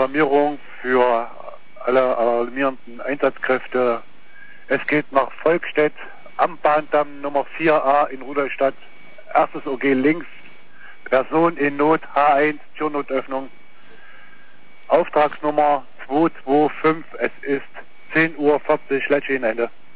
Alarmierung für alle alarmierenden Einsatzkräfte. Es geht nach Volkstedt am Bahndamm Nummer 4a in Rudolstadt. Erstes OG links. Person in Not H1, Türnotöffnung. Auftragsnummer 225. Es ist 10:40 Uhr, Ende.